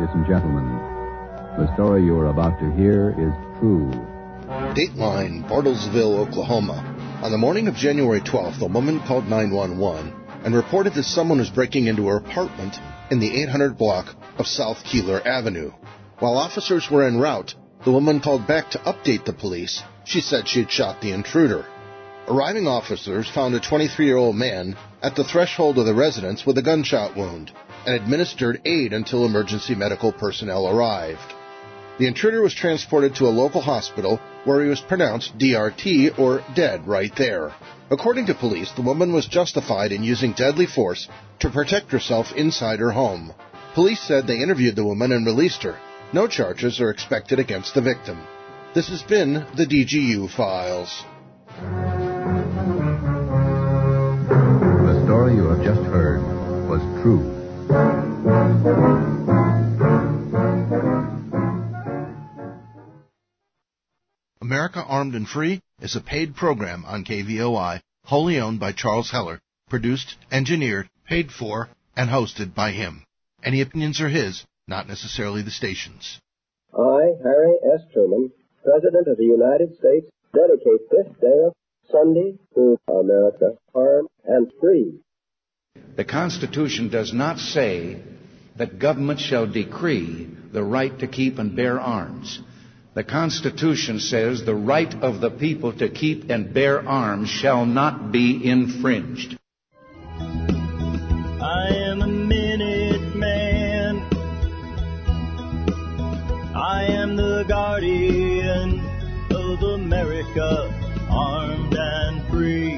and gentlemen, the story you are about to hear is true. Dateline, Bartlesville, Oklahoma. On the morning of January 12th, a woman called 911 and reported that someone was breaking into her apartment in the 800 block of South Keeler Avenue. While officers were en route, the woman called back to update the police. She said she had shot the intruder. Arriving officers found a 23-year-old man at the threshold of the residence with a gunshot wound and administered aid until emergency medical personnel arrived. The intruder was transported to a local hospital where he was pronounced DRT, or dead, right there. According to police, the woman was justified in using deadly force to protect herself inside her home. Police said they interviewed the woman and released her. No charges are expected against the victim. This has been the DGU Files. The story you have just heard was true. America Armed and Free is a paid program on KVOI, wholly owned by Charles Heller, produced, engineered, paid for, and hosted by him. Any opinions are his, not necessarily the station's. I, Harry S. Truman, President of the United States, dedicate this day of Sunday to America Armed and Free. The Constitution does not say that government shall decree the right to keep and bear arms. The Constitution says the right of the people to keep and bear arms shall not be infringed. I am a minute man. I am the guardian of America, armed and free.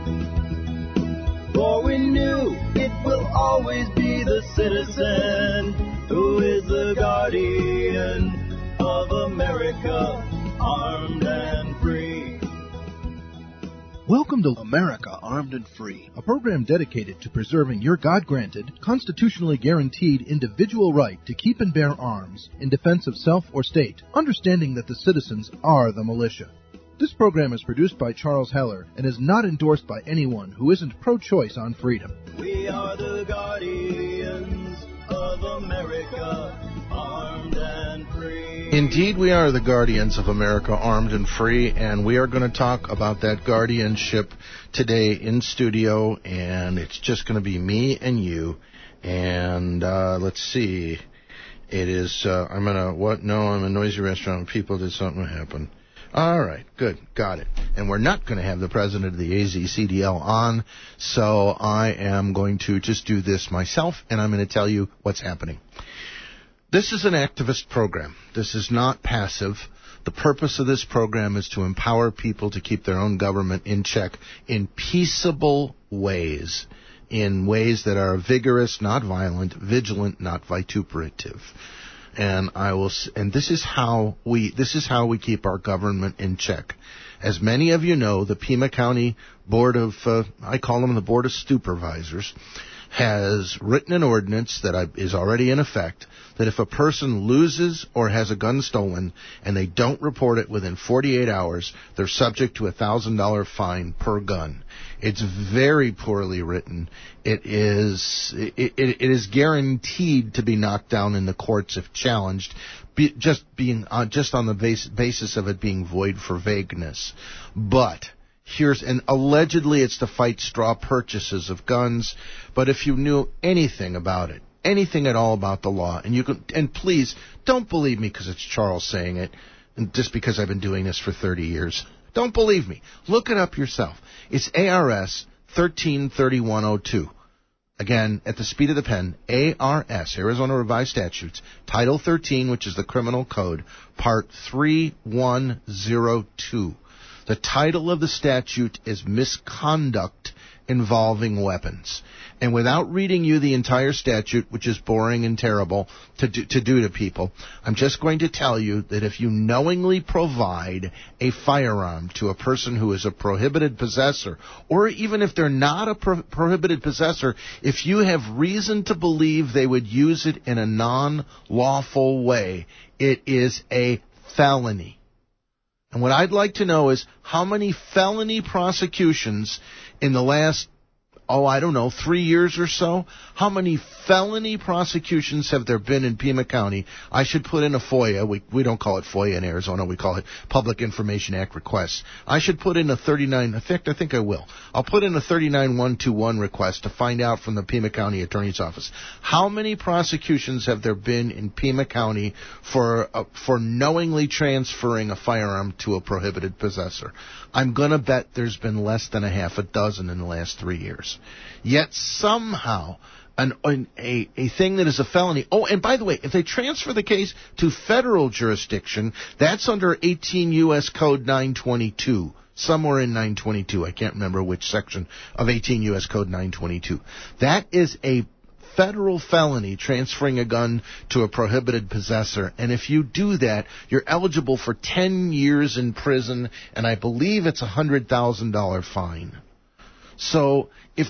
For we knew it will always be the citizen who is the guardian of America, armed and free. Welcome to America Armed and Free, a program dedicated to preserving your God-granted, constitutionally guaranteed individual right to keep and bear arms in defense of self or state, understanding that the citizens are the militia. This program is produced by Charles Heller and is not endorsed by anyone who isn't pro-choice on freedom. We are the guardians of America, armed and free. Indeed, we are the guardians of America Armed and Free, and we are going to talk about that guardianship today in studio, and it's just going to be me and you. And let's see. It is, I'm in a, what? No, I'm in a noisy restaurant. People did something happen. All right, good, got it. And we're not going to have the president of the AZCDL on, so I am going to just do this myself, and I'm going to tell you what's happening. This is an activist program. This is not passive. The purpose of this program is to empower people to keep their own government in check in peaceable ways, in ways that are vigorous, not violent, vigilant, not vituperative. And this is how we keep our government in check. As many of you know, the Pima County Board of, I call them the Board of Supervisors, has written an ordinance that is already in effect that if a person loses or has a gun stolen and they don't report it within 48 hours, they're subject to a $1,000 fine per gun. It's very poorly written. It is guaranteed to be knocked down in the courts if challenged, just on the basis of it being void for vagueness. But and allegedly it's to fight straw purchases of guns, but if you knew anything about it, anything at all about the law, and please don't believe me because it's Charles saying it, and just because I've been doing this for 30 years. Don't believe me. Look it up yourself. It's ARS 133102. Again, at the speed of the pen, ARS, Arizona Revised Statutes, Title 13, which is the Criminal Code, Part 3102. The title of the statute is Misconduct Involving Weapons. And without reading you the entire statute, which is boring and terrible to do to people, I'm just going to tell you that if you knowingly provide a firearm to a person who is a prohibited possessor, or even if they're not a prohibited possessor, if you have reason to believe they would use it in a non-lawful way, it is a felony. And what I'd like to know is how many felony prosecutions in the last, I don't know, 3 years or so, how many felony prosecutions have there been in Pima County? I should put in a FOIA. We don't call it FOIA in Arizona. We call it Public Information Act requests. I should put in a 39, in fact, I think I will. I'll put in a 39121 request to find out from the Pima County Attorney's Office. How many prosecutions have there been in Pima County for knowingly transferring a firearm to a prohibited possessor? I'm going to bet there's been less than a half a dozen in the last 3 years. Yet somehow a thing that is a felony. Oh, and by the way, if they transfer the case to federal jurisdiction, that's under 18 U.S. Code 922. Somewhere in 922. I can't remember which section of 18 U.S. Code 922. That is a federal felony, transferring a gun to a prohibited possessor. And if you do that, you're eligible for 10 years in prison, and I believe it's a $100,000 fine. So if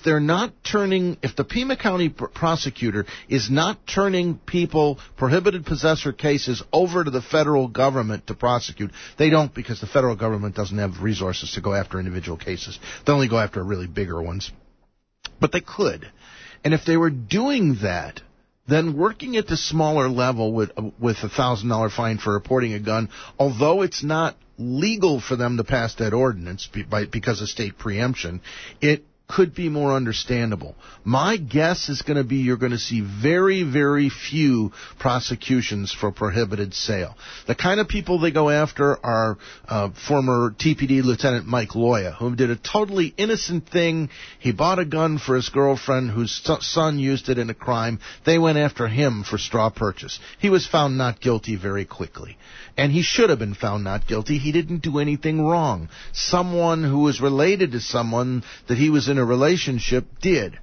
the Pima County prosecutor is not turning prohibited possessor cases over to the federal government to prosecute, they don't, because the federal government doesn't have resources to go after individual cases. They only go after really bigger ones. But they could. And if they were doing that, then working at the smaller level with a $1,000 fine for reporting a gun, although it's not legal for them to pass that ordinance because of state preemption, it could be more understandable. My guess is going to be you're going to see very, very few prosecutions for prohibited sale. The kind of people they go after are former TPD Lieutenant Mike Loya, who did a totally innocent thing. He bought a gun for his girlfriend whose son used it in a crime. They went after him for straw purchase. He was found not guilty very quickly. And he should have been found not guilty. He didn't do anything wrong. Someone who was related to someone that he was in a relationship did.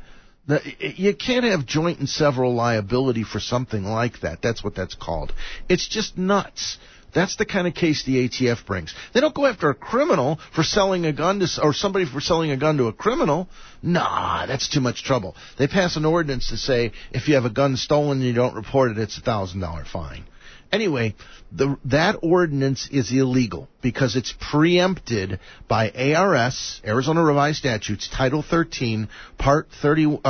You can't have joint and several liability for something like that. That's what that's called. It's just nuts. That's the kind of case the ATF brings. They don't go after a criminal for selling a gun or somebody for selling a gun to a criminal. Nah, that's too much trouble. They pass an ordinance to say if you have a gun stolen and you don't report it, it's a $1,000 fine. Anyway, that ordinance is illegal because it's preempted by ARS, Arizona Revised Statutes, Title 13, Part 30,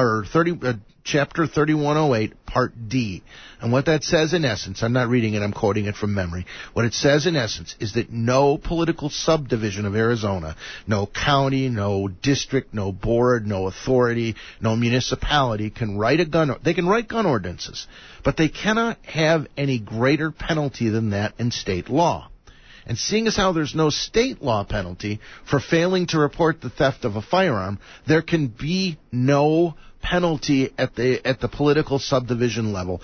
Chapter 3108, Part D. And what that says in essence, I'm not reading it, I'm quoting it from memory. What it says in essence is that no political subdivision of Arizona, no county, no district, no board, no authority, no municipality can write they can write gun ordinances, but they cannot have any greater penalty than that in state law. And seeing as how there's no state law penalty for failing to report the theft of a firearm, there can be no penalty at the political subdivision level.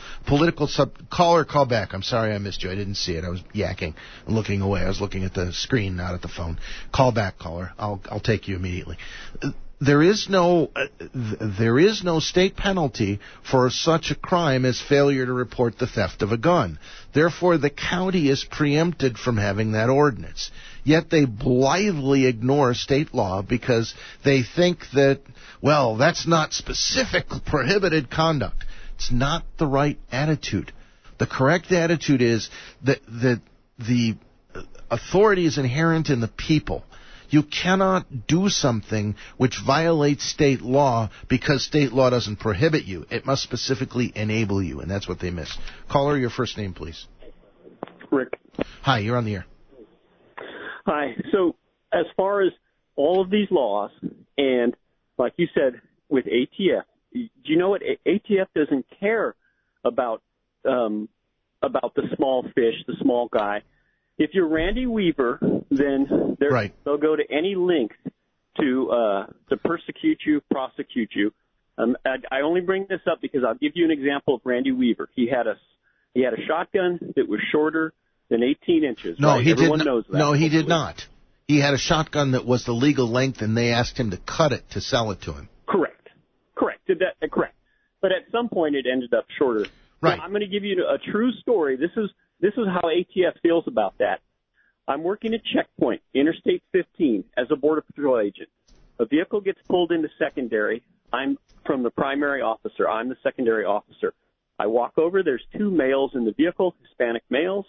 Caller, call back. I'm sorry I missed you. I didn't see it. I was yakking and looking away. I was looking at the screen, not at the phone. Call back, caller. I'll take you immediately. There is no state penalty for such a crime as failure to report the theft of a gun. Therefore, the county is preempted from having that ordinance. Yet they blithely ignore state law because they think that, well, that's not specific prohibited conduct. It's not the right attitude. The correct attitude is that the authority is inherent in the people. You cannot do something which violates state law because state law doesn't prohibit you. It must specifically enable you, and that's what they miss. Caller, your first name, please. Rick. Hi, you're on the air. Hi. So as far as all of these laws, and like you said, with ATF, do you know what? ATF doesn't care about the small fish, the small guy. If you're Randy Weaver, then they'll go to any length to persecute you, prosecute you. I only bring this up because I'll give you an example of Randy Weaver. He had a shotgun that was shorter than 18 inches. No, right? Everyone knows that. No, he did not. He had a shotgun that was the legal length, and they asked him to cut it to sell it to him. Correct. Correct. But at some point, it ended up shorter. Right. So I'm going to give you a true story. This is how ATF feels about that. I'm working at Checkpoint, Interstate 15, as a Border Patrol agent. A vehicle gets pulled into secondary. I'm from the primary officer. I'm the secondary officer. I walk over. There's two males in the vehicle, Hispanic males.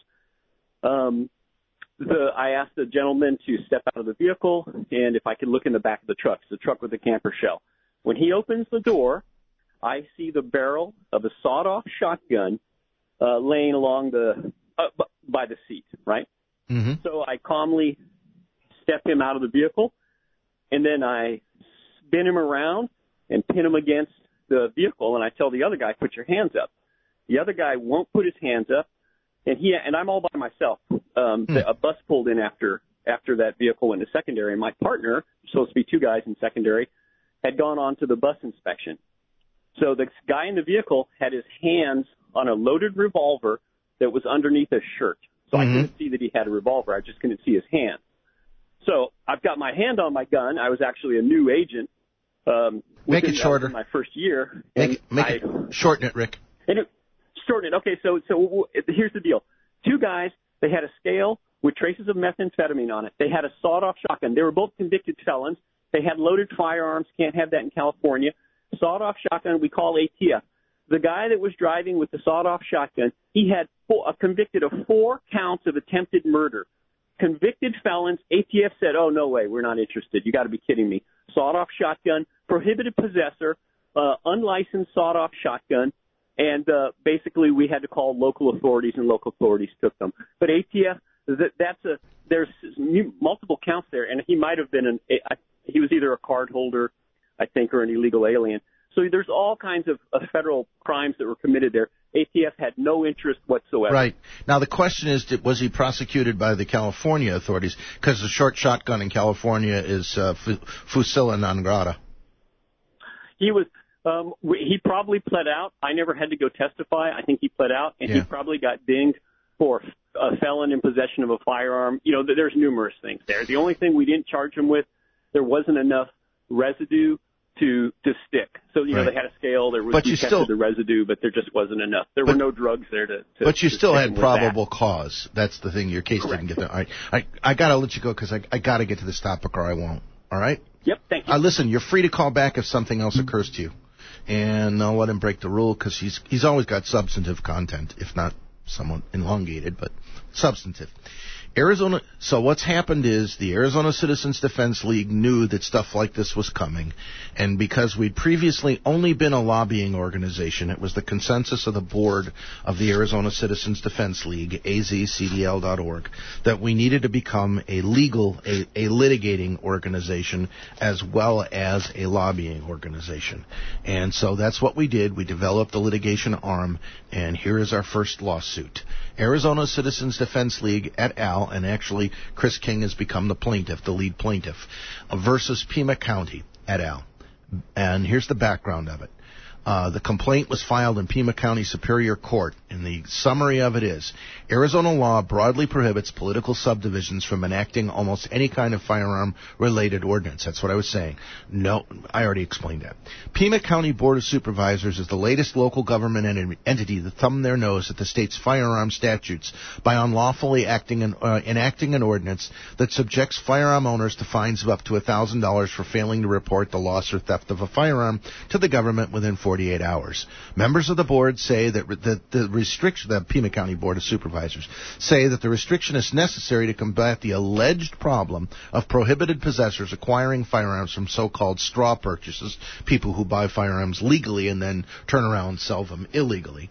I asked the gentleman to step out of the vehicle and if I could look in the back of the truck. It's a truck with a camper shell. When he opens the door, I see the barrel of a sawed-off shotgun laying along by the seat, right? Mm-hmm. So I calmly step him out of the vehicle, and then I spin him around and pin him against the vehicle, and I tell the other guy, put your hands up. The other guy won't put his hands up, and I'm all by myself. A bus pulled in after that vehicle went to secondary, and my partner, supposed to be two guys in secondary, had gone on to the bus inspection. So the guy in the vehicle had his hands on a loaded revolver that was underneath his shirt. So I couldn't see that he had a revolver. I just couldn't see his hand. So I've got my hand on my gun. I was actually a new agent. Make it shorter. My first year. Shorten it, Rick. Shorten it. Okay, so here's the deal. Two guys, they had a scale with traces of methamphetamine on it. They had a sawed-off shotgun. They were both convicted felons. They had loaded firearms. Can't have that in California. Sawed-off shotgun we call ATF. The guy that was driving with the sawed-off shotgun, he had convicted of 4 counts of attempted murder. Convicted felons, ATF said, oh, no way, we're not interested. You got to be kidding me. Sawed-off shotgun, prohibited possessor, unlicensed sawed-off shotgun, and basically we had to call local authorities, and local authorities took them. But ATF, there's multiple counts there, and he might have been he was either a card holder, I think, or an illegal alien. So there's all kinds of federal crimes that were committed there. ATF had no interest whatsoever. Right. Now, the question is, was he prosecuted by the California authorities? Because the short shotgun in California is fusilla non grata. He was. He probably pled out. I never had to go testify. I think he pled out, and he probably got dinged for a felon in possession of a firearm. You know, there's numerous things there. The only thing we didn't charge him with, there wasn't enough residue to stick. So, you know, they had a scale. There was the residue, but there just wasn't enough. There were no drugs there to But you still had probable that. Cause. That's the thing. Your case didn't get there. All right. I got to let you go because I got to get to this topic or I won't. All right? Yep, thank you. Listen, you're free to call back if something else occurs to you. And I'll let him break the rule because he's always got substantive content, if not somewhat elongated, but substantive. Arizona. So what's happened is the Arizona Citizens Defense League knew that stuff like this was coming, and because we'd previously only been a lobbying organization, it was the consensus of the board of the Arizona Citizens Defense League, azcdl.org, that we needed to become a litigating organization as well as a lobbying organization. And so that's what we did. We developed the litigation arm, and here is our first lawsuit. Arizona Citizens Defense League et al., and actually Chris King has become the lead plaintiff, versus Pima County et al. And here's the background of it. The complaint was filed in Pima County Superior Court, and the summary of it is, Arizona law broadly prohibits political subdivisions from enacting almost any kind of firearm-related ordinance. That's what I was saying. No, I already explained that. Pima County Board of Supervisors is the latest local government entity that thumbed their nose at the state's firearm statutes by unlawfully enacting an ordinance that subjects firearm owners to fines of up to $1,000 for failing to report the loss or theft of a firearm to the government within 48 hours. Members of the board say that the restriction, the Pima County Board of Supervisors, say that the restriction is necessary to combat the alleged problem of prohibited possessors acquiring firearms from so-called straw purchases, people who buy firearms legally and then turn around and sell them illegally.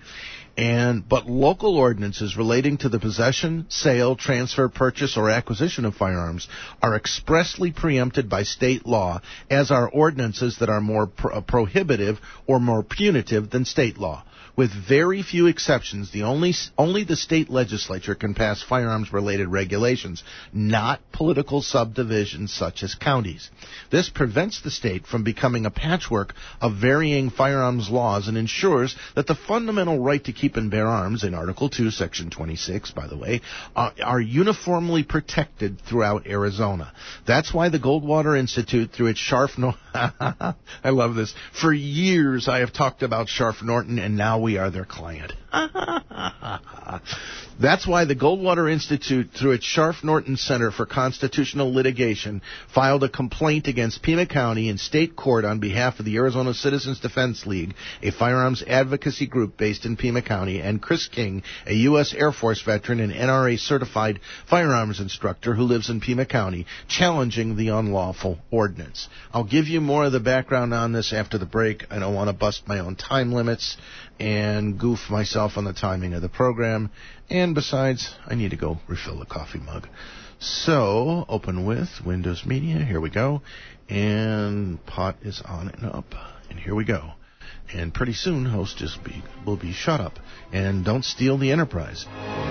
But local ordinances relating to the possession, sale, transfer, purchase, or acquisition of firearms are expressly preempted by state law, as are ordinances that are more prohibitive or more punitive than state law. With very few exceptions, only the state legislature can pass firearms-related regulations, not political subdivisions such as counties. This prevents the state from becoming a patchwork of varying firearms laws and ensures that the fundamental right to keep and bear arms in Article 2, Section 26, by the way, are uniformly protected throughout Arizona. That's why the Goldwater Institute, through its Scharf Norton, I love this. For years I have talked about Scharf Norton, and now we are their client. That's why the Goldwater Institute, through its Scharf Norton Center for Constitutional Litigation, filed a complaint against Pima County in state court on behalf of the Arizona Citizens Defense League, a firearms advocacy group based in Pima County, and Chris King, a U.S. Air Force veteran and NRA-certified firearms instructor who lives in Pima County, challenging the unlawful ordinance. I'll give you more of the background on this after the break. I don't want to bust my own time limits and goof myself on the timing of the program. And besides, I need to go refill the coffee mug. So, open with Windows Media. Here we go. And pot is on and up. And here we go. And pretty soon, host will be shut up. And don't steal the Enterprise.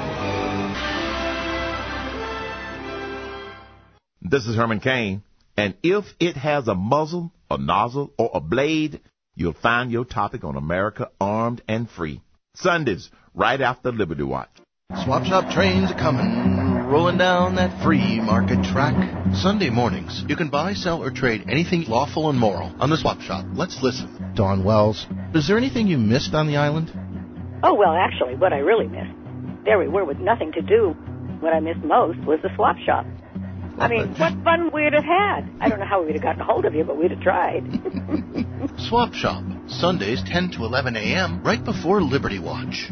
This is Herman Cain. And if it has a muzzle, a nozzle, or a blade, you'll find your topic on America Armed and Free. Sundays, right after Liberty Watch. Swap shop trains are coming, rolling down that free market track. Sunday mornings, you can buy, sell, or trade anything lawful and moral on the Swap Shop. Let's listen. Dawn Wells, is there anything you missed on the island? Oh, well, actually, what I really missed, there we were with nothing to do. What I missed most was the Swap Shop. I mean, what fun we'd have had. I don't know how we'd have gotten a hold of you, but we'd have tried. Swap Shop, Sundays 10 to 11 a.m., right before Liberty Watch.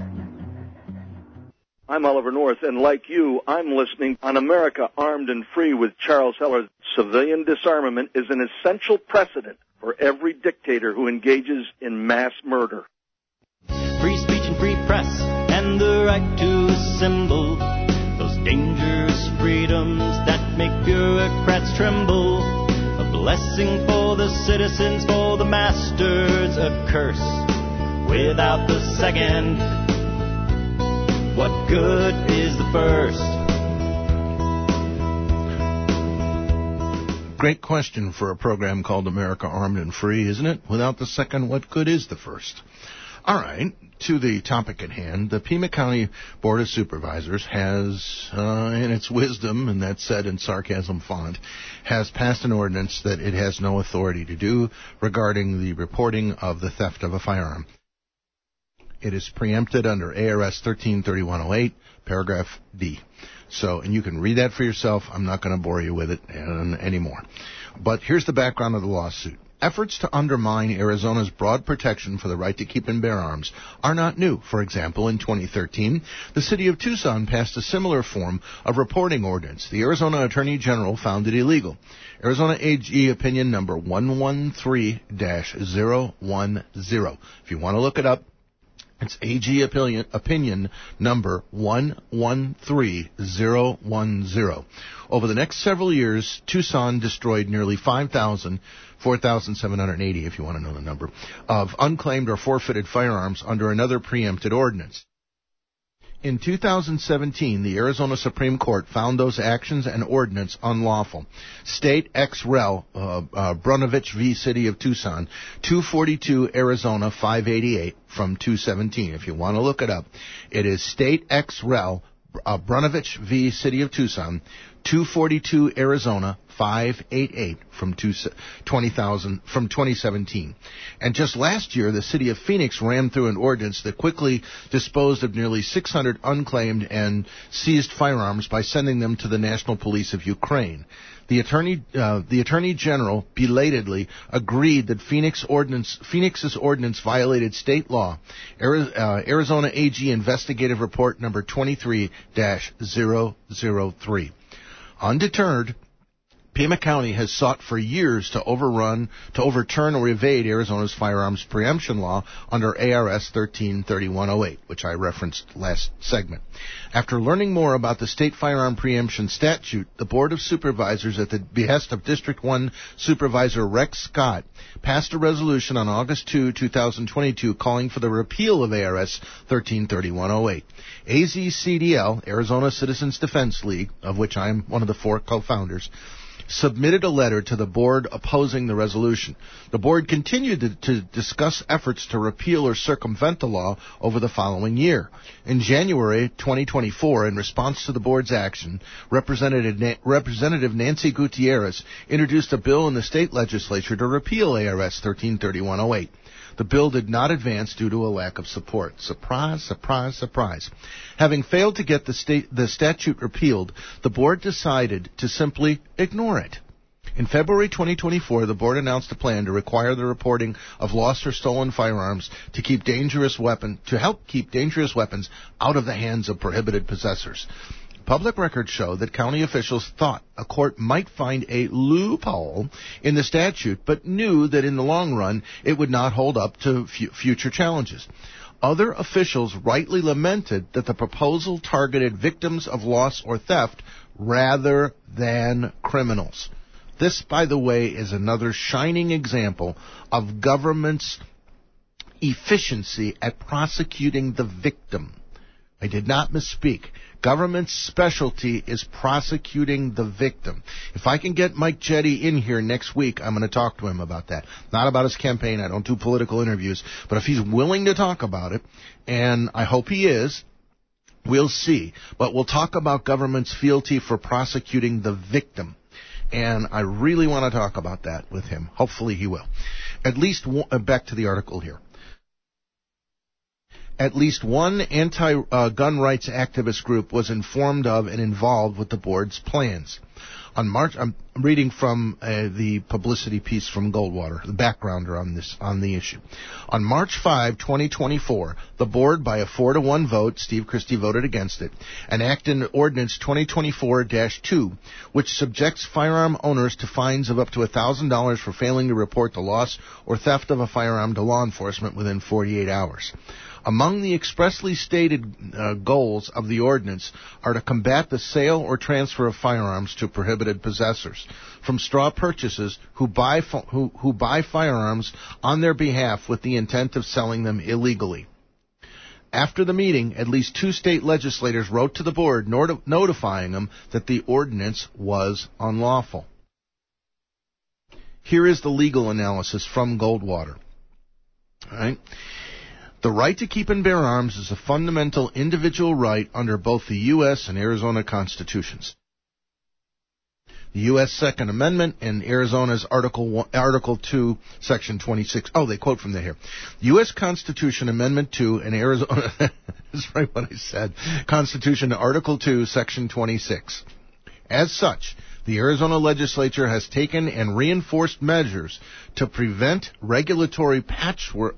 I'm Oliver North, and like you, I'm listening on America Armed and Free with Charles Heller. Civilian disarmament is an essential precedent for every dictator who engages in mass murder. Free speech and free press and the right to assemble, those dangerous freedoms that make bureaucrats tremble. A blessing for the citizens, for the masters, a curse without the second. What good is the first? Great question for a program called America Armed and Free, isn't it? Without the second, what good is the first? All right, to the topic at hand, the Pima County Board of Supervisors has, in its wisdom, and that's said in sarcasm font, has passed an ordinance that it has no authority to do regarding the reporting of the theft of a firearm. It is preempted under ARS 133108, paragraph D. So, and you can read that for yourself. I'm not going to bore you with it anymore. But here's the background of the lawsuit. Efforts to undermine Arizona's broad protection for the right to keep and bear arms are not new. For example, in 2013, the city of Tucson passed a similar form of reporting ordinance. The Arizona Attorney General found it illegal. Arizona AG Opinion Number 113-010. If you want to look it up, it's AG opinion number 113010. Over the next several years, Tucson destroyed nearly 4,780, if you want to know the number, of unclaimed or forfeited firearms under another preempted ordinance. In 2017, the Arizona Supreme Court found those actions and ordinance unlawful. State ex rel, Brunovich v. City of Tucson, 242 Arizona 588 from 217. If you want to look it up, it is State ex rel, Brunovich v. City of Tucson, 242 Arizona 588 from 2017. And just last year, the city of Phoenix ran through an ordinance that quickly disposed of nearly 600 unclaimed and seized firearms by sending them to the National Police of Ukraine. The Attorney General belatedly agreed that Phoenix's ordinance violated state law. Arizona AG Investigative Report number 23-003. Undeterred, Pima County has sought for years to overturn or evade Arizona's firearms preemption law under ARS 133108, which I referenced last segment. After learning more about the state firearm preemption statute, the Board of Supervisors, at the behest of District 1 Supervisor Rex Scott, passed a resolution on August 2, 2022, calling for the repeal of ARS 133108. AZCDL, Arizona Citizens Defense League, of which I'm one of the 4 co-founders, submitted a letter to the board opposing the resolution. The board continued to discuss efforts to repeal or circumvent the law over the following year. In January 2024, in response to the board's action, Representative Nancy Gutierrez introduced a bill in the state legislature to repeal ARS 133108. The bill did not advance due to a lack of support. Surprise, surprise, surprise. Having failed to get the statute repealed, the board decided to simply ignore it. In February 2024, the board announced a plan to require the reporting of lost or stolen firearms to help keep dangerous weapons out of the hands of prohibited possessors. Public records show that county officials thought a court might find a loophole in the statute, but knew that in the long run it would not hold up to future challenges. Other officials rightly lamented that the proposal targeted victims of loss or theft rather than criminals. This, by the way, is another shining example of government's efficiency at prosecuting the victim. I did not misspeak. Government's specialty is prosecuting the victim. If I can get Mike Jetty in here next week, I'm going to talk to him about that. Not about his campaign. I don't do political interviews. But if he's willing to talk about it, and I hope he is, we'll see. But we'll talk about government's fealty for prosecuting the victim. And I really want to talk about that with him. Hopefully he will. Back to the article here. At least one anti-gun rights activist group was informed of and involved with the board's plans. I'm reading from the publicity piece from Goldwater, the backgrounder on the issue. On March 5, 2024, the board, by a 4-1 vote, Steve Christie voted against it, enacted Ordinance 2024-2, which subjects firearm owners to fines of up to $1,000 for failing to report the loss or theft of a firearm to law enforcement within 48 hours. Among the expressly stated goals of the ordinance are to combat the sale or transfer of firearms to prohibited possessors, from straw purchasers who buy firearms on their behalf with the intent of selling them illegally. After the meeting, at least 2 state legislators wrote to the board notifying them that the ordinance was unlawful. Here is the legal analysis from Goldwater. All right. The right to keep and bear arms is a fundamental individual right under both the U.S. and Arizona constitutions. The U.S. Second Amendment and Arizona's Article 2, Section 26. Oh, they quote from there here. U.S. Constitution Amendment 2 and Arizona... That's right what I said. Constitution Article 2, Section 26. As such, the Arizona legislature has taken and reinforced measures to prevent a regulatory patchwork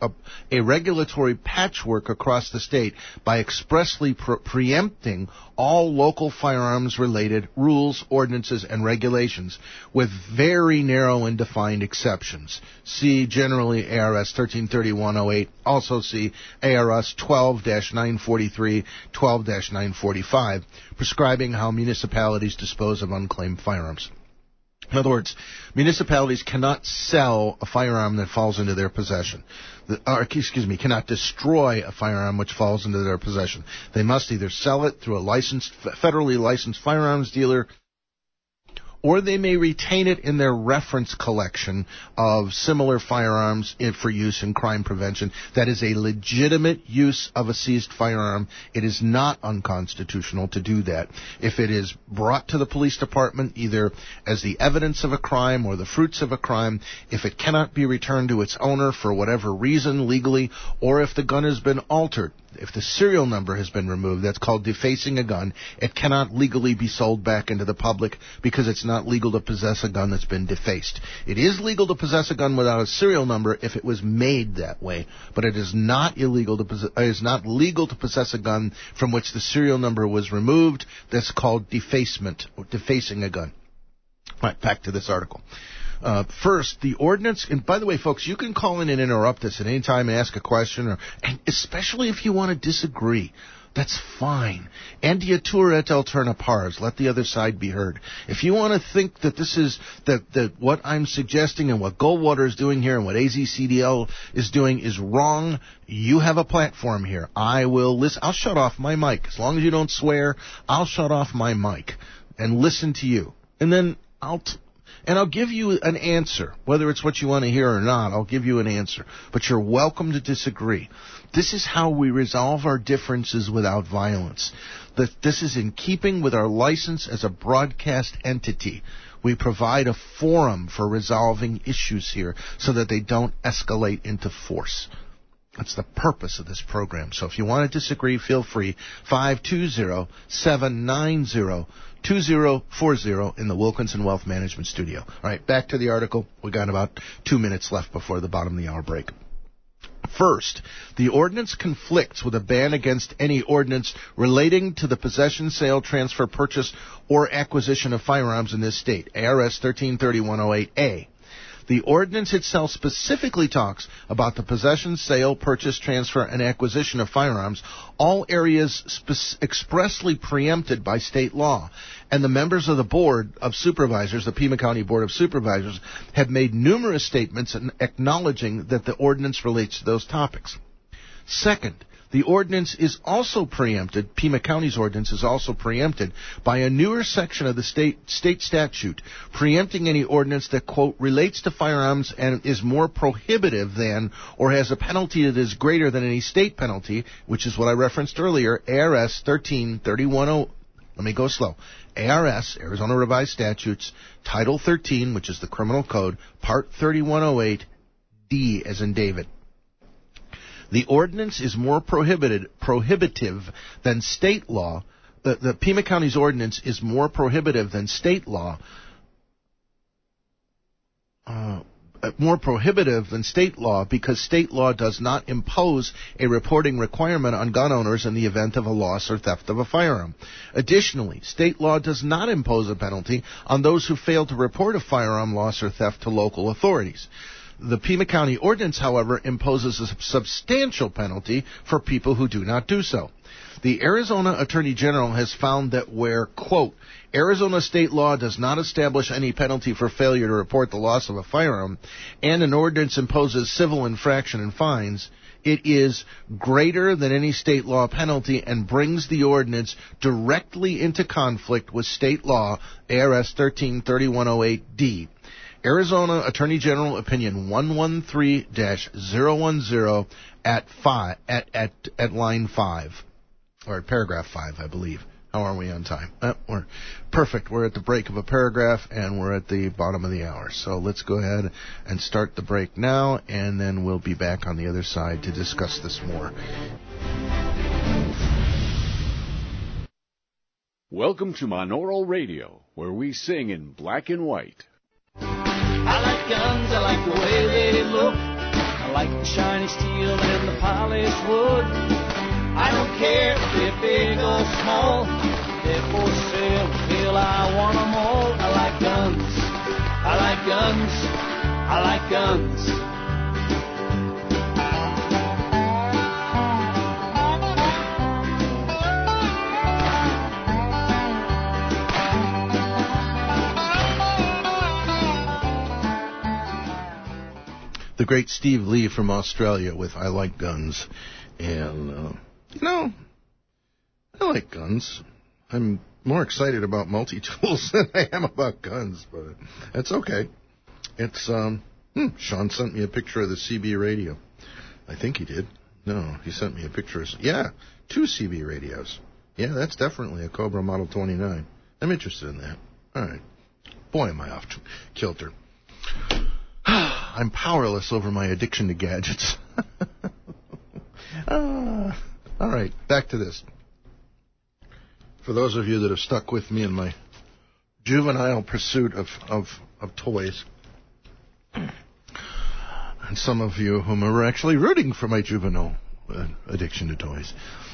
across the state by expressly preempting all local firearms-related rules, ordinances, and regulations, with very narrow and defined exceptions. See generally ARS 133108, also see ARS 12-943, 12-945, prescribing how municipalities dispose of unclaimed firearms. In other words, municipalities cannot sell a firearm that falls into their possession. Cannot destroy a firearm which falls into their possession. They must either sell it through a federally licensed firearms dealer, or they may retain it in their reference collection of similar firearms for use in crime prevention. That is a legitimate use of a seized firearm. It is not unconstitutional to do that. If it is brought to the police department either as the evidence of a crime or the fruits of a crime, if it cannot be returned to its owner for whatever reason legally, or if the gun has been altered, if the serial number has been removed, that's called defacing a gun. It cannot legally be sold back into the public because it's not legal to possess a gun that's been defaced. It is legal to possess a gun without a serial number if it was made that way, but it is not legal to possess a gun from which the serial number was removed. That's called defacement, or defacing a gun. All right, back to this article. First, the ordinance, and by the way, folks, you can call in and interrupt us at any time and ask a question, and especially if you want to disagree. That's fine. Andiatur et alterna pars. Let the other side be heard. If you want to think that this is that what I'm suggesting and what Goldwater is doing here and what AZCDL is doing is wrong, you have a platform here. I will listen. I'll shut off my mic. As long as you don't swear, I'll shut off my mic and listen to you. And then And I'll give you an answer. Whether it's what you want to hear or not, I'll give you an answer. But you're welcome to disagree. This is how we resolve our differences without violence. This is in keeping with our license as a broadcast entity. We provide a forum for resolving issues here so that they don't escalate into force. That's the purpose of this program. So if you want to disagree, feel free. 520-790-2040 in the Wilkinson Wealth Management Studio. All right, back to the article. We got about 2 minutes left before the bottom of the hour break. First, the ordinance conflicts with a ban against any ordinance relating to the possession, sale, transfer, purchase, or acquisition of firearms in this state, ARS 133108A. The ordinance itself specifically talks about the possession, sale, purchase, transfer, and acquisition of firearms, all areas expressly preempted by state law. And the members of the Board of Supervisors, the Pima County Board of Supervisors, have made numerous statements acknowledging that the ordinance relates to those topics. Second, the ordinance is also preempted, Pima County's ordinance is also preempted by a newer section of the state statute, preempting any ordinance that, quote, relates to firearms and is more prohibitive than or has a penalty that is greater than any state penalty, which is what I referenced earlier, ARS 133108. Let me go slow. ARS, Arizona Revised Statutes, Title 13, which is the Criminal Code, Part 3108, D as in David. The ordinance is more prohibitive than state law. The Pima County's ordinance is more prohibitive than state law. Because state law does not impose a reporting requirement on gun owners in the event of a loss or theft of a firearm. Additionally, state law does not impose a penalty on those who fail to report a firearm loss or theft to local authorities. The Pima County ordinance, however, imposes a substantial penalty for people who do not do so. The Arizona Attorney General has found that where, quote, Arizona state law does not establish any penalty for failure to report the loss of a firearm, and an ordinance imposes civil infraction and fines, it is greater than any state law penalty and brings the ordinance directly into conflict with state law, ARS 133108D. Arizona Attorney General Opinion 113-010 at line 5, or at paragraph 5, I believe. How are we on time? We're perfect. We're at the break of a paragraph, and we're at the bottom of the hour. So let's go ahead and start the break now, and then we'll be back on the other side to discuss this more. Welcome to Monaural Radio, where we sing in black and white. I like guns, I like the way they look. I like the shiny steel and the polished wood. I don't care if they're big or small. They're for sale, hell, I want them all. I like guns, I like guns, I like guns. The great Steve Lee from Australia with I Like Guns. And, I like guns. I'm more excited about multi-tools than I am about guns, but that's okay. It's, Sean sent me a picture of the CB radio. I think he did. No, he sent me a picture of, 2 CB radios. Yeah, that's definitely a Cobra Model 29. I'm interested in that. All right. Boy, am I off kilter. I'm powerless over my addiction to gadgets. All right, back to this. For those of you that have stuck with me in my juvenile pursuit of toys, and some of you whom are actually rooting for my juvenile addiction to toys.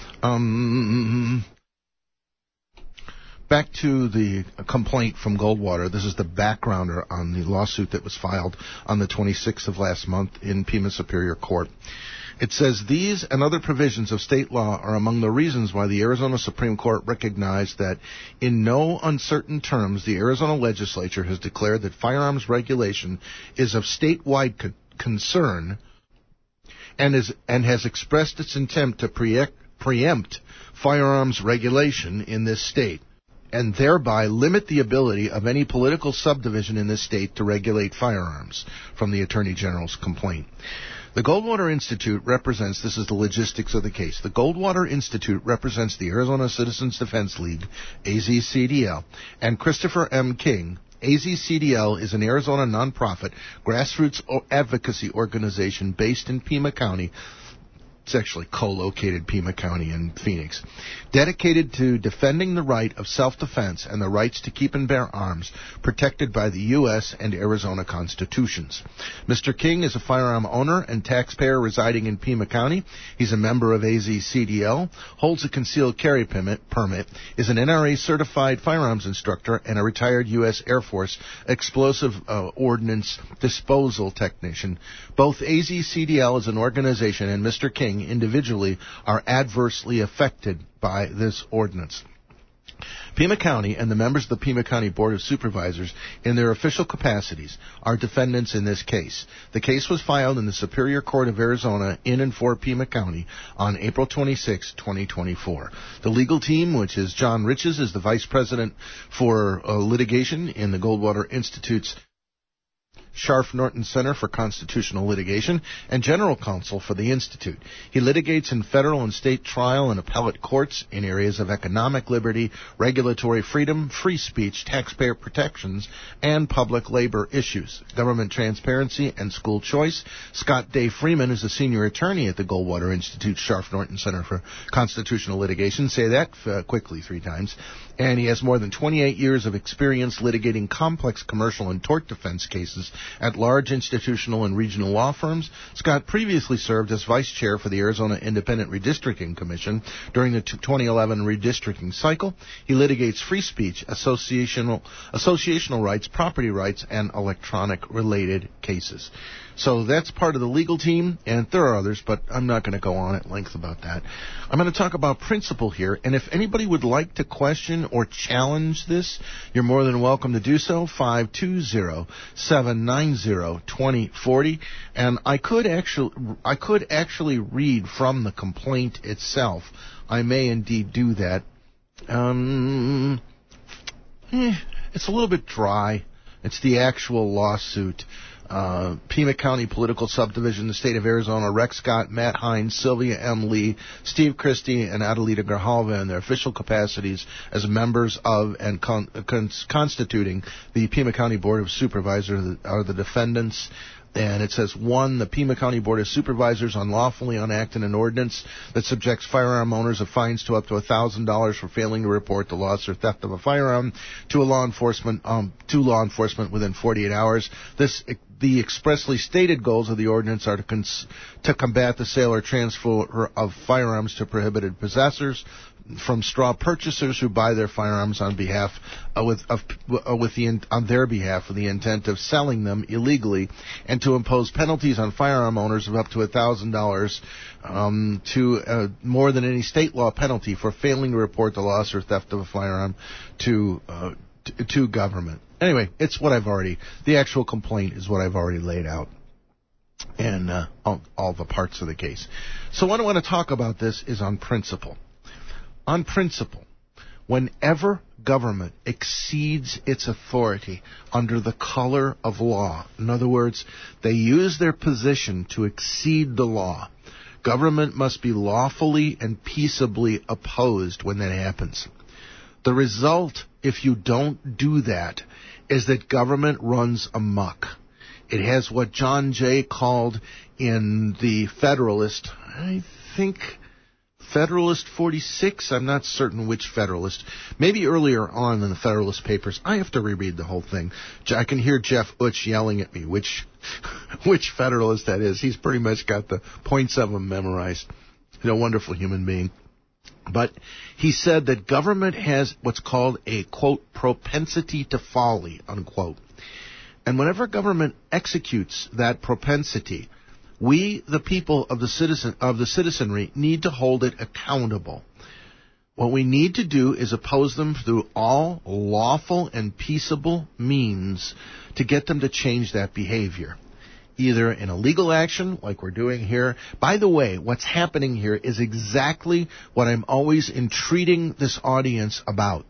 Back to the complaint from Goldwater. This is the backgrounder on the lawsuit that was filed on the 26th of last month in Pima Superior Court. It says, these and other provisions of state law are among the reasons why the Arizona Supreme Court recognized that in no uncertain terms the Arizona legislature has declared that firearms regulation is of statewide concern and has expressed its intent to preempt firearms regulation in this state. and thereby limit the ability of any political subdivision in this state to regulate firearms, from the Attorney General's complaint. The Goldwater Institute represents, this is the logistics of the case, the Goldwater Institute represents the Arizona Citizens Defense League, AZCDL, and Christopher M. King. AZCDL is an Arizona nonprofit grassroots advocacy organization based in Pima County. It's actually co-located Pima County in Phoenix, dedicated to defending the right of self-defense and the rights to keep and bear arms protected by the U.S. and Arizona constitutions. Mr. King is a firearm owner and taxpayer residing in Pima County. He's a member of AZCDL, holds a concealed carry permit, is an NRA-certified firearms instructor, and a retired U.S. Air Force explosive ordnance disposal technician. Both AZCDL as an organization and Mr. King individually are adversely affected by this ordinance. Pima County and the members of the Pima County Board of Supervisors, in their official capacities, are defendants in this case. The case was filed in the Superior Court of Arizona in and for Pima County on April 26, 2024. The legal team, which is John Riches, is the Vice President for litigation in the Goldwater Institute's Scharf Norton Center for Constitutional Litigation, and General Counsel for the Institute. He litigates in federal and state trial and appellate courts in areas of economic liberty, regulatory freedom, free speech, taxpayer protections, and public labor issues, government transparency, and school choice. Scott Day Freeman is a senior attorney at the Goldwater Institute Scharf Norton Center for Constitutional Litigation. Say that quickly 3 times. And he has more than 28 years of experience litigating complex commercial and tort defense cases at large institutional and regional law firms. Scott previously served as vice chair for the Arizona Independent Redistricting Commission during the 2011 redistricting cycle. He litigates free speech, associational rights, property rights, and electronic-related cases. So that's part of the legal team, and there are others, but I'm not going to go on at length about that. I'm going to talk about principle here, and if anybody would like to question or challenge this, you're more than welcome to do so, 520-790-2040. And I could actually read from the complaint itself. I may indeed do that. It's a little bit dry. It's the actual lawsuit. Pima County Political Subdivision, the State of Arizona, Rex Scott, Matt Hines, Sylvia M. Lee, Steve Christie, and Adelita Grijalva in their official capacities as members of and constituting the Pima County Board of Supervisors are the defendants. And it says, 1, the Pima County Board of Supervisors unlawfully enacted an ordinance that subjects firearm owners of fines to up to $1,000 for failing to report the loss or theft of a firearm to law enforcement within 48 hours. The expressly stated goals of the ordinance are to combat the sale or transfer of firearms to prohibited possessors from straw purchasers who buy their firearms on behalf on their behalf with the intent of selling them illegally, and to impose penalties on firearm owners of up to $1,000 to more than any state law penalty for failing to report the loss or theft of a firearm to government. Anyway, it's what the actual complaint is what I've already laid out, and all the parts of the case. So what I want to talk about this is on principle. On principle, whenever government exceeds its authority under the color of law, in other words, they use their position to exceed the law, government must be lawfully and peaceably opposed when that happens. The result, if you don't do that, is that government runs amok. It has what John Jay called in the Federalist, I think Federalist 46, I'm not certain which Federalist, maybe earlier on in the Federalist Papers. I have to reread the whole thing. I can hear Jeff Utsch yelling at me which Federalist that is. He's pretty much got the points of them memorized. He's a wonderful human being. But he said that government has what's called a, quote, propensity to folly, unquote. And whenever government executes that propensity, we, the people of the citizenry, need to hold it accountable. What we need to do is oppose them through all lawful and peaceable means to get them to change that behavior. Either in a legal action, like we're doing here. By the way, what's happening here is exactly what I'm always entreating this audience about.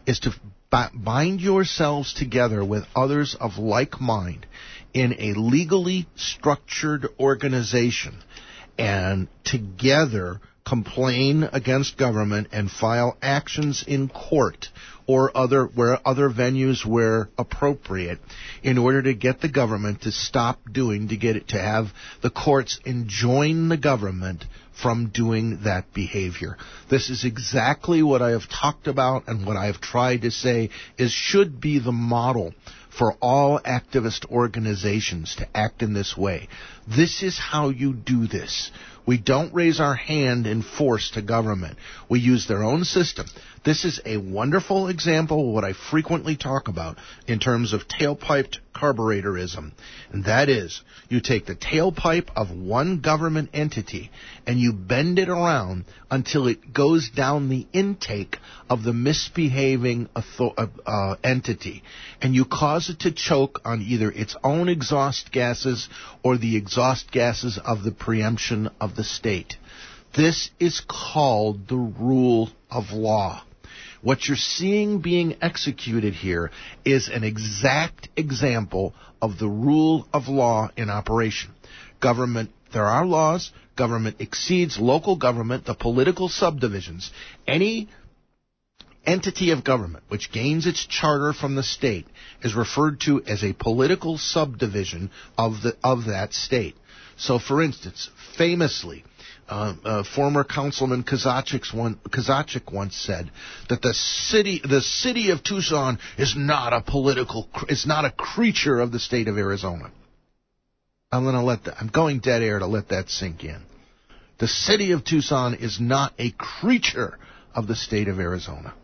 is to bind yourselves together with others of like mind in a legally structured organization and together complain against government and file actions in court or other venues where appropriate in order to get the government to stop doing, to have the courts enjoin the government from doing that behavior. This is exactly what I have talked about and what I have tried to say should be the model for all activist organizations to act in this way. This is how you do this. We don't raise our hand in force to government. We use their own system. This is a wonderful example of what I frequently talk about in terms of tailpiped carburetorism. And that is, you take the tailpipe of one government entity and you bend it around until it goes down the intake of the misbehaving entity. And you cause it to choke on either its own exhaust gases or the exhaust gases of the preemption of the state. This is called the rule of law. What you're seeing being executed here is an exact example of the rule of law in operation. Government, there are laws. Government exceeds local government, the political subdivisions. Any entity of government which gains its charter from the state is referred to as a political subdivision of that state. So, for instance, famously, former Councilman Kozaczek once said that the city of Tucson is not a creature of the state of Arizona. I'm going dead air to let that sink in. The city of Tucson is not a creature of the state of Arizona.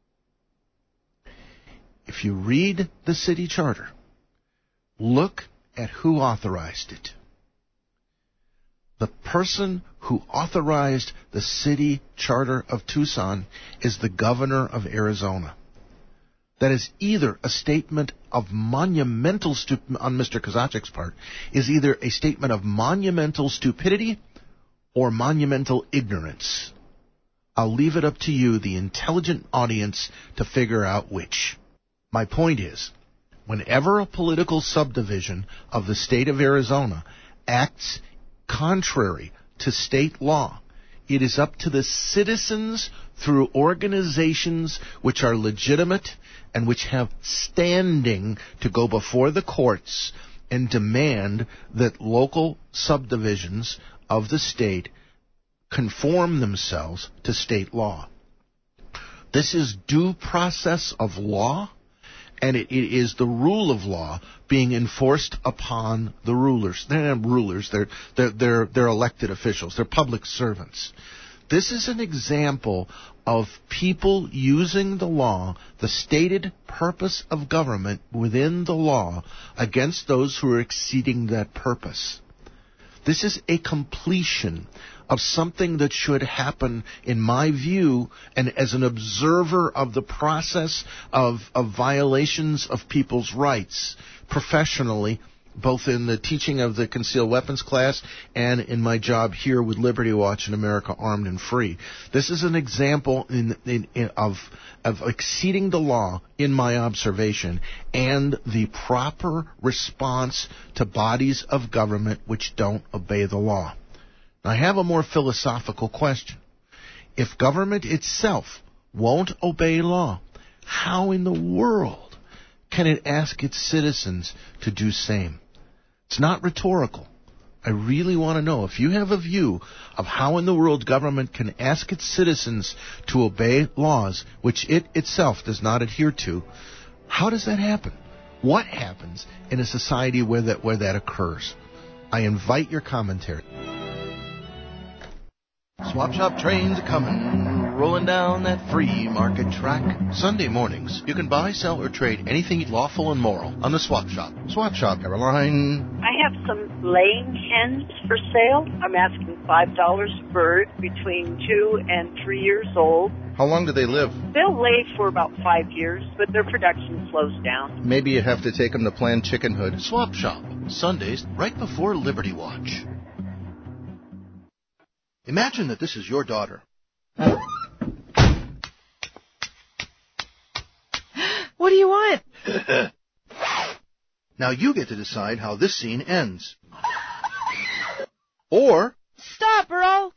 If you read the city charter, look at who authorized it. The person who authorized the city charter of Tucson is the governor of Arizona. That is either a statement of monumental on Mr. Kozaczek's part, is either a statement of monumental stupidity or monumental ignorance. I'll leave it up to you, the intelligent audience, to figure out which. My point is, whenever a political subdivision of the state of Arizona acts contrary to state law, it is up to the citizens through organizations which are legitimate and which have standing to go before the courts and demand that local subdivisions of the state conform themselves to state law. This is due process of law, and it is the rule of law being enforced upon the rulers. They're not rulers, they're elected officials, they're public servants. This is an example of people using the law, the stated purpose of government within the law, against those who are exceeding that purpose. This is a completion of something that should happen, in my view, and as an observer of the process of violations of people's rights professionally, both in the teaching of the concealed weapons class and in my job here with Liberty Watch and America Armed and Free. This is an example of exceeding the law, in my observation, and the proper response to bodies of government which don't obey the law. I have a more philosophical question. If government itself won't obey law, how in the world can it ask its citizens to do same? It's not rhetorical. I really want to know, if you have a view of how in the world government can ask its citizens to obey laws which it itself does not adhere to, how does that happen? What happens in a society where that occurs? I invite your commentary. Swap Shop trains are coming, rolling down that free market track. Sunday mornings, you can buy, sell, or trade anything lawful and moral on the Swap Shop. Swap Shop, Caroline. I have some laying hens for sale. I'm asking $5 a bird, between 2 and 3 years old. How long do they live? They'll lay for about 5 years, but their production slows down. Maybe you have to take them to Planned Chickenhood. Swap Shop, Sundays, right before Liberty Watch. Imagine that this is your daughter. Now you get to decide how this scene ends. Or... Stop, Earl!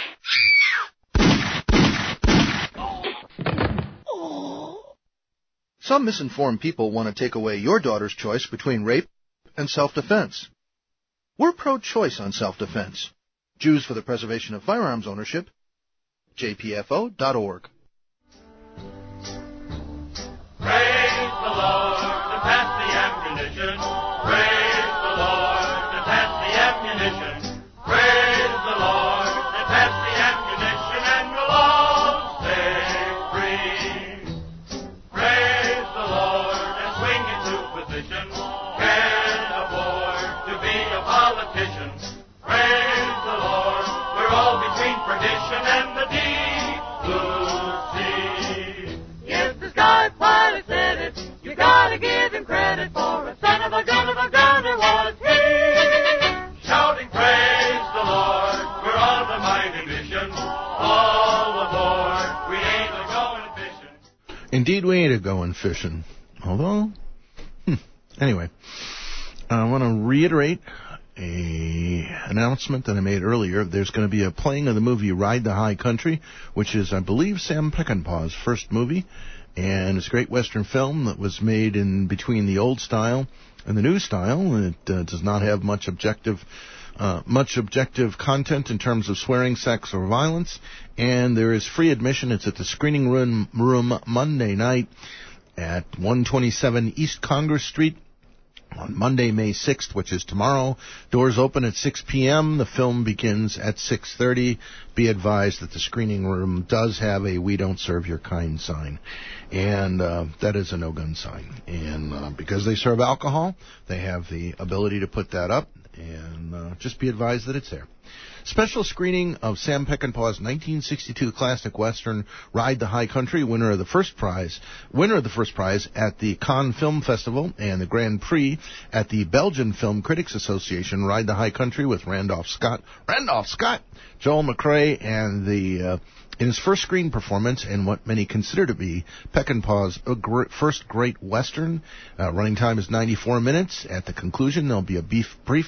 Some misinformed people want to take away your daughter's choice between rape and self-defense. We're pro-choice on self-defense. Jews for the Preservation of Firearms Ownership, jpfo.org. Praise the Lord to pass the ammunition. Praise the Lord to pass the ammunition. Praise the Lord to pass the ammunition, and we'll all stay free. Praise the Lord and swing into position. Can't afford to be a politician. Praise the Lord, we're all between perdition and the deep blue sea. Yes, the sky pilot said it. You gotta give him credit for a son of a gunner was he. Shouting praise the Lord, we're on the mighty mission. All aboard, we ain't a-going fishing. Indeed, we ain't a-going fishing. Although, anyway, I want to reiterate an announcement that I made earlier. There's going to be a playing of the movie Ride the High Country, which is, I believe, Sam Peckinpah's first movie. And it's a great Western film that was made in between the old style and the new style. It does not have much objective content in terms of swearing, sex, or violence. And there is free admission. It's at the Screening Room Monday night at 127 East Congress Street on Monday, May 6th, which is tomorrow. Doors open at 6 p.m. The film begins at 6:30. Be advised that the screening room does have a "We Don't Serve Your Kind" sign. And that is a no-gun sign. And because they serve alcohol, they have the ability to put that up. And just be advised that it's there. Special screening of Sam Peckinpah's 1962 classic Western, Ride the High Country, winner of the first prize at the Cannes Film Festival and the Grand Prix at the Belgian Film Critics Association, Ride the High Country with Randolph Scott, Joel McCrea, and in his first screen performance in what many consider to be Peckinpah's first great Western. Running time is 94 minutes. At the conclusion, there'll be a brief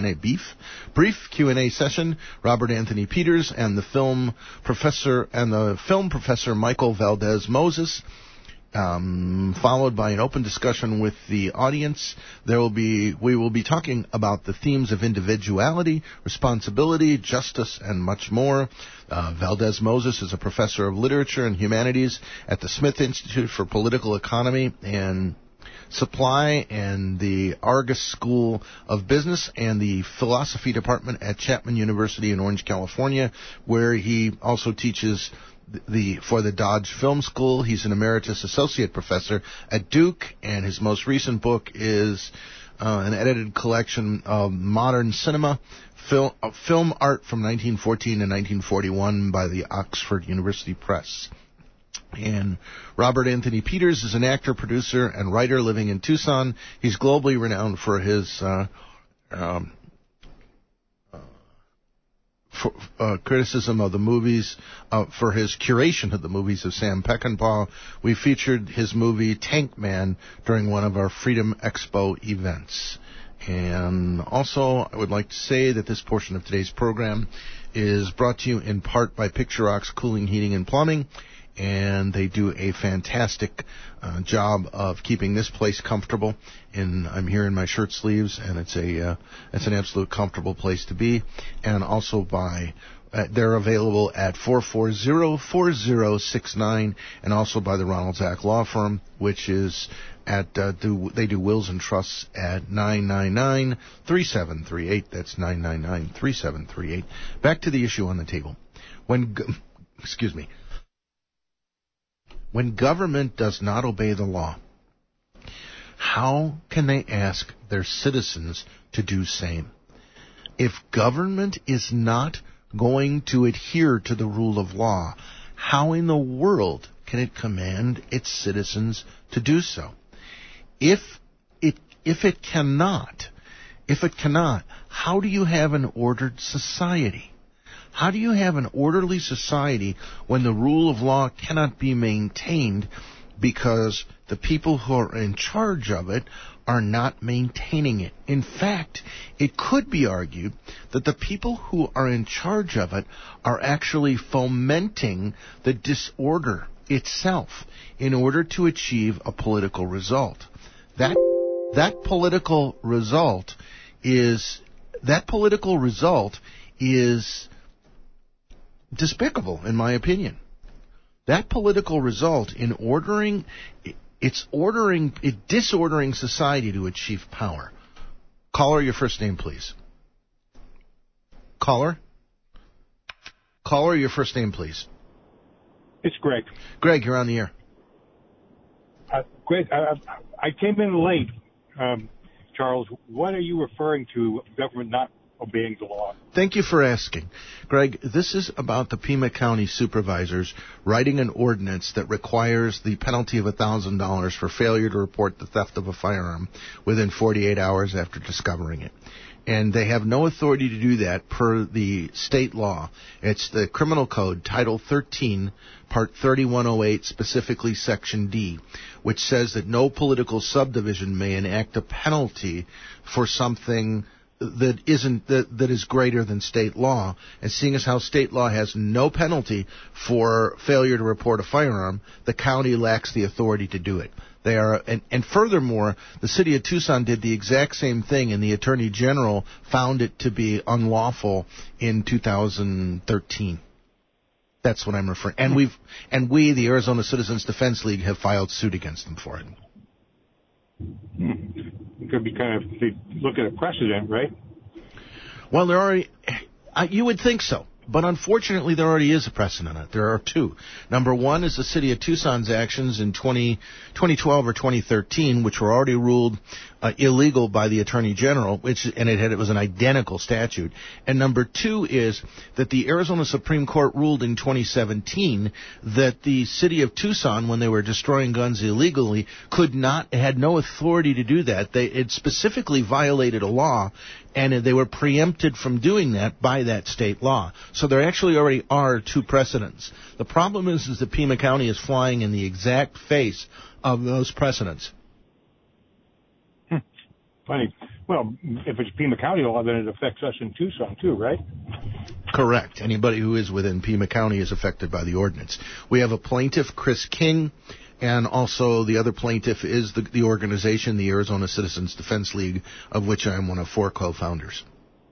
Q&A session. Robert Anthony Peters and the film professor Michael Valdez Moses, followed by an open discussion with the audience. We will be talking about the themes of individuality, responsibility, justice, and much more. Valdez Moses is a professor of literature and humanities at the Smith Institute for Political Economy and Supply and the Argus School of Business and the Philosophy Department at Chapman University in Orange, California, where he also teaches for the Dodge Film School. He's an emeritus associate professor at Duke, and his most recent book is an edited collection of modern cinema, film art from 1914 to 1941 by the Oxford University Press. And Robert Anthony Peters is an actor, producer, and writer living in Tucson. He's globally renowned for his criticism of the movies, for his curation of the movies of Sam Peckinpah. We featured his movie Tank Man during one of our Freedom Expo events. And also, I would like to say that this portion of today's program is brought to you in part by Picture Rocks Cooling, Heating, and Plumbing. And they do a fantastic job of keeping this place comfortable. And I'm here in my shirt sleeves, and it's an absolute comfortable place to be. And also they're available at 440-4069, and also by the Ronald Zack Law Firm, which is at they do wills and trusts at 999-3738. That's 999-3738. Back to the issue on the table. When government does not obey the law, how can they ask their citizens to do same? If government is not going to adhere to the rule of law, how in the world can it command its citizens to do so? If it cannot, how do you have an ordered society? How do you have an orderly society when the rule of law cannot be maintained because the people who are in charge of it are not maintaining it. In fact, it could be argued that the people who are in charge of it are actually fomenting the disorder itself in order to achieve a political result. That political result is despicable, in my opinion. That political result in disordering society to achieve power. Caller, your first name, please. Caller, your first name, please. It's Greg. Greg, you're on the air. Greg, I came in late. Charles, what are you referring to, government not obeying the law? Thank you for asking. Greg, this is about the Pima County supervisors writing an ordinance that requires the penalty of $1,000 for failure to report the theft of a firearm within 48 hours after discovering it. And they have no authority to do that per the state law. It's the Criminal Code, Title 13, Part 3108, specifically Section D, which says that no political subdivision may enact a penalty for something that is greater than state law. And seeing as how state law has no penalty for failure to report a firearm, the county lacks the authority to do it. They are, and furthermore, the city of Tucson did the exact same thing, and the Attorney General found it to be unlawful in 2013. That's what I'm referring. And we, the Arizona Citizens Defense League, have filed suit against them for it. It could be kind of, they look at a precedent, right? Well, there already, you would think so. But unfortunately, there already is a precedent on it. There are two. Number one is the city of Tucson's actions in 2012 or 2013, which were already ruled illegal by the Attorney General, it was an identical statute. And number two is that the Arizona Supreme Court ruled in 2017 that the city of Tucson, when they were destroying guns illegally, had no authority to do that. It specifically violated a law, and they were preempted from doing that by that state law. So there actually already are two precedents. The problem is that Pima County is flying in the exact face of those precedents. Funny. Well, if it's Pima County law, then it affects us in Tucson too, right? Correct. Anybody who is within Pima County is affected by the ordinance. We have a plaintiff, Chris King, and also the other plaintiff is the organization, the Arizona Citizens Defense League, of which I am one of 4 co-founders.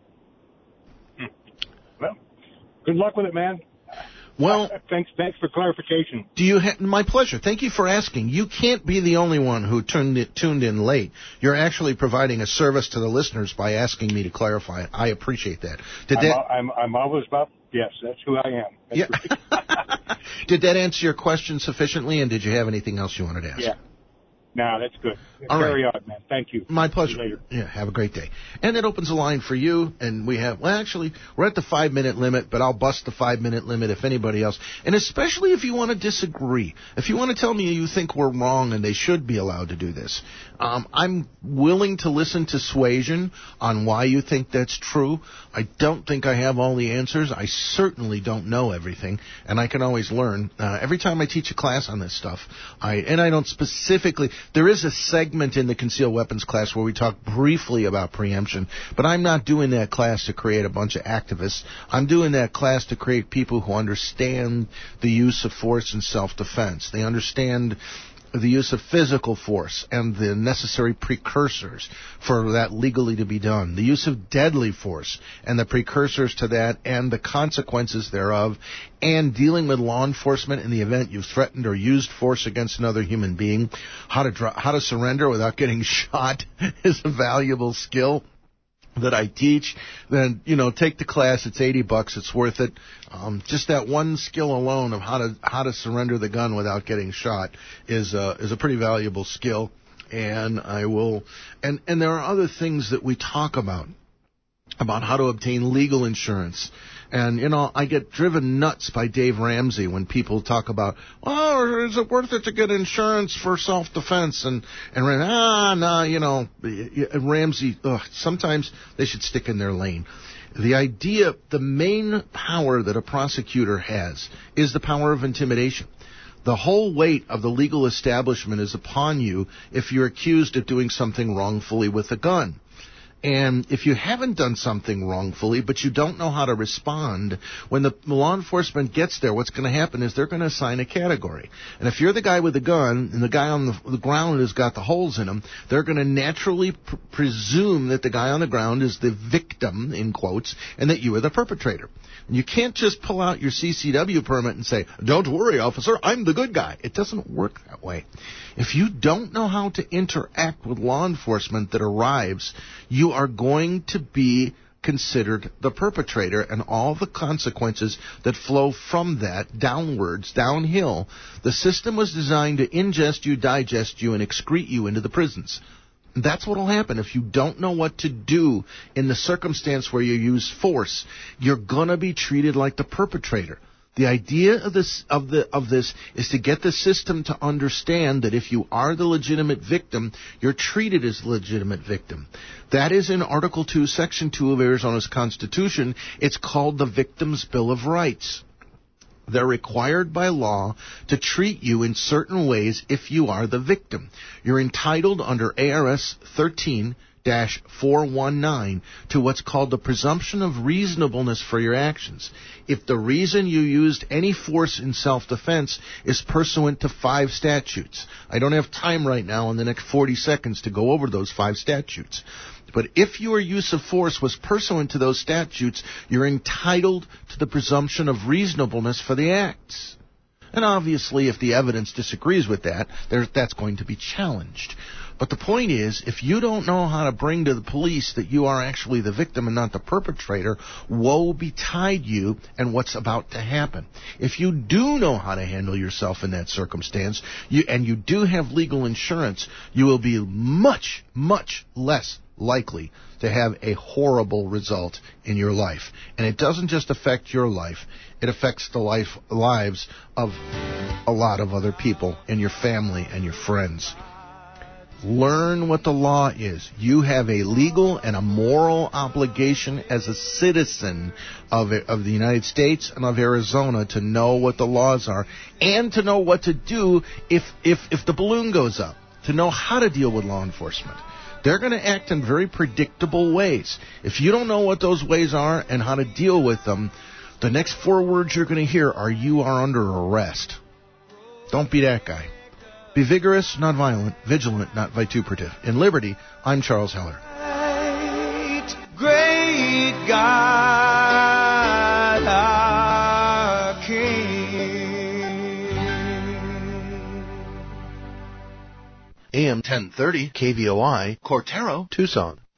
Well, good luck with it, man. Well, thanks for clarification. My pleasure. Thank you for asking. You can't be the only one who tuned in late. You're actually providing a service to the listeners by asking me to clarify it. I appreciate that. I'm always about. Yes, that's who I am. That's right. Did that answer your question sufficiently, and did you have anything else you wanted to ask? Yeah. No, that's good. Very odd, man. Thank you. My pleasure. See you later. Yeah, have a great day. And it opens a line for you, and we're at the 5-minute limit, but I'll bust the 5-minute limit if anybody else. And especially if you want to disagree. If you want to tell me you think we're wrong and they should be allowed to do this. I'm willing to listen to suasion on why you think that's true. I don't think I have all the answers. I certainly don't know everything, and I can always learn. Every time I teach a class on this stuff, I don't specifically... There is a segment in the concealed weapons class where we talk briefly about preemption, but I'm not doing that class to create a bunch of activists. I'm doing that class to create people who understand the use of force in self-defense. They understand the use of physical force and the necessary precursors for that legally to be done, the use of deadly force and the precursors to that and the consequences thereof, and dealing with law enforcement in the event you've threatened or used force against another human being. How to surrender without getting shot is a valuable skill that I teach. Then, take the class. It's $80. It's worth it. Just that one skill alone of how to surrender the gun without getting shot is a pretty valuable skill. And I will, and there are other things that we talk about how to obtain legal insurance. And, I get driven nuts by Dave Ramsey when people talk about, is it worth it to get insurance for self-defense? And Ramsey, sometimes they should stick in their lane. The main power that a prosecutor has is the power of intimidation. The whole weight of the legal establishment is upon you if you're accused of doing something wrongfully with a gun. And if you haven't done something wrongfully, but you don't know how to respond, when the law enforcement gets there, what's going to happen is they're going to assign a category. And if you're the guy with the gun and the guy on the ground has got the holes in him, they're going to naturally presume that the guy on the ground is the victim, in quotes, and that you are the perpetrator. And you can't just pull out your CCW permit and say, "Don't worry, officer, I'm the good guy." It doesn't work that way. If you don't know how to interact with law enforcement that arrives, you are going to be considered the perpetrator, and all the consequences that flow from that downwards, downhill. The system was designed to ingest you, digest you, and excrete you into the prisons. That's what will happen if you don't know what to do in the circumstance where you use force. You're going to be treated like the perpetrator. The idea of this is to get the system to understand that if you are the legitimate victim, you're treated as a legitimate victim. That is in Article 2, Section 2 of Arizona's Constitution. It's called the Victim's Bill of Rights. They're required by law to treat you in certain ways if you are the victim. You're entitled under ARS 13-419 to what's called the presumption of reasonableness for your actions. If the reason you used any force in self-defense is pursuant to 5 statutes. I don't have time right now in the next 40 seconds to go over those 5 statutes. But if your use of force was pursuant to those statutes, you're entitled to the presumption of reasonableness for the acts. And obviously, if the evidence disagrees with that, that's going to be challenged. But the point is, if you don't know how to bring to the police that you are actually the victim and not the perpetrator, woe betide you and what's about to happen. If you do know how to handle yourself in that circumstance, and you do have legal insurance, you will be much, much less likely to have a horrible result in your life. And it doesn't just affect your life, it affects the lives of a lot of other people and your family and your friends. Learn what the law is. You have a legal and a moral obligation as a citizen of the United States and of Arizona to know what the laws are and to know what to do if the balloon goes up, to know how to deal with law enforcement. They're going to act in very predictable ways. If you don't know what those ways are and how to deal with them, the next 4 words you're going to hear are "you are under arrest." Don't be that guy. Be vigorous, not violent, vigilant, not vituperative. In Liberty, I'm Charles Heller. Great God, our King. AM 1030, KVOI, Cortero, Tucson.